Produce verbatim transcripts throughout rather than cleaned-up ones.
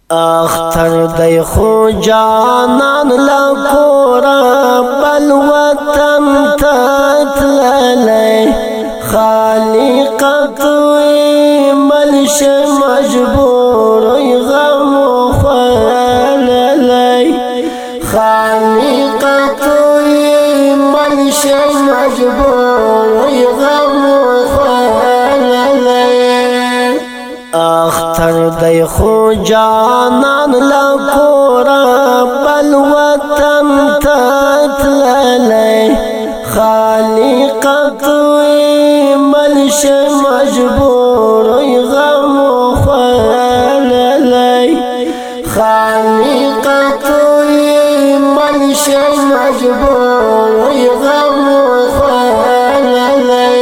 اختر دی خو جانان لکورا بل وطن تتللی خالق توی ملش مجبوری غم خللی خالق توی ملش مجبوری غم خللی اختر دی خو جانان لکورا بل وطن تتللی خالق توی ملش مجبوری غم خللی خالق توی ملش مجبوری غم خللی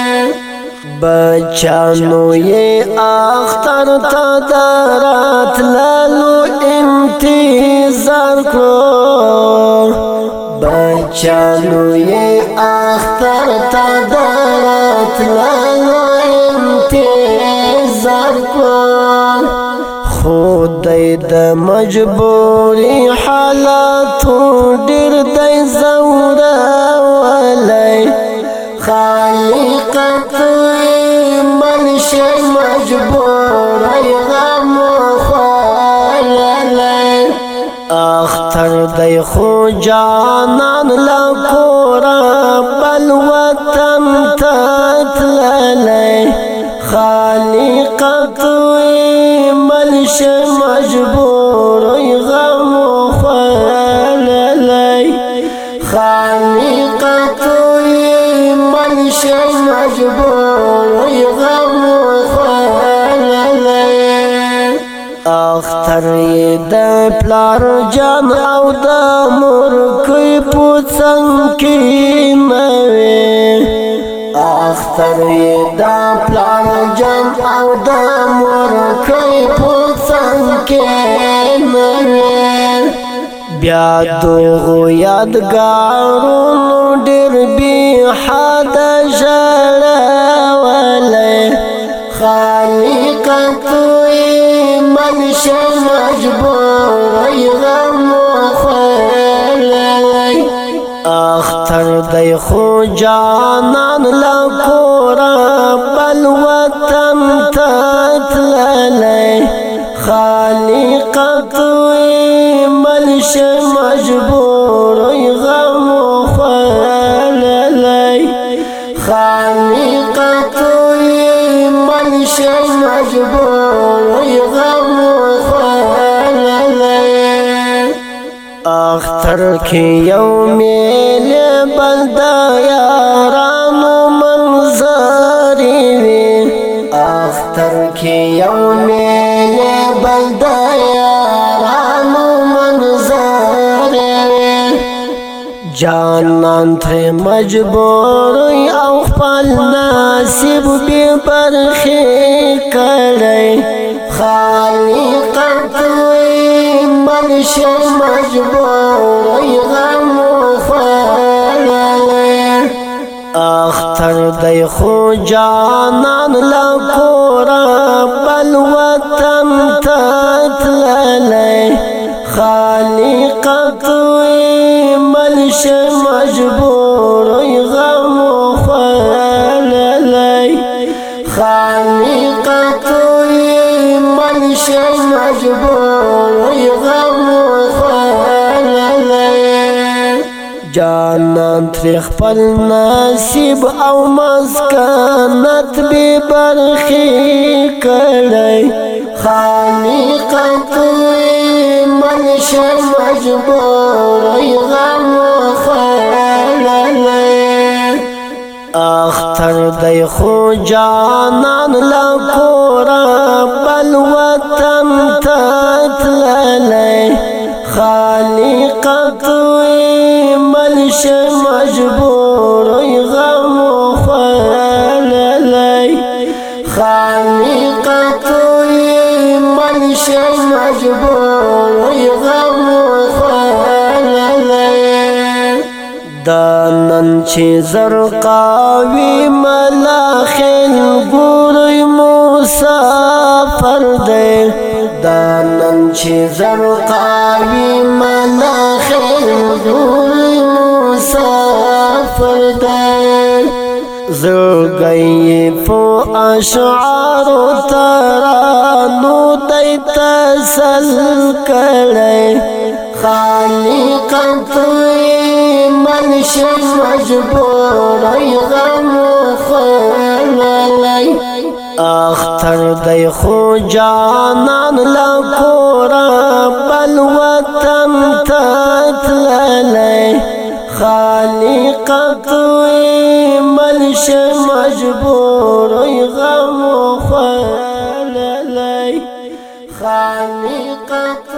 بچانو یہ اختر تدارت لالو انتظار کرو بچانو یہ اختر تدارت لالو انتظار کرو خود د مجبوری حالاتو ډیر دی زورا ولی خالق توی ملش مجبوری غم خللی اختر دی خو جانان لکورا بل وطن تتللی خالق توی ملش مجبوری غم خللی خالق توی ملش مجبوری غم خللی اختر د پلار جان او د مور کوي پوڅنګ کې موي اختر د پلار جان او د مور کوي پوڅنګ کې موي بیا دغه یادګارونو ډېر بي حد ژړولې خالق توی ملش مجبوری غم خللی اختر دی خو جانان لکورا بل وطن تتللی خالق توی ملش مجبوری غم خللی خالق توی ملش مجبوری غم خللی اختر کی یومیل بلدا یارانو منظری وی اختر کی یومیل بلدا یارانو منظری وی جانان تر مجبوری او خپل نصیب بی برخی کړی خالق توی ملش مجبوری غم خللی اختر دی خو جانان لکورا بل وطن تتللی خالق توی ملش مجبوری غم خللی خالق توی ملش مجبوری غم خللی جانان تر خپل نصیب او مسکنت بی برخی کړی خالق توی ملش مجبوری غم خللی اختر دی خو جانان لکورا بل وطن تتللی خالق توی ملش مجبوری غم خللی خالق توی ملش مجبوری غم خللی دانن چی زرقاوی ملاخل گوری مسافر دی دانن چې زرقاوي منا خیر دوی مسافر دی زړګی په اشعارو ترانو دی تسل کړی خالق توی منش مجبور غم خللی اختر دی خو جانان لکورا بل وطن تتللی خالق توی منش مجبور غم خللی خالق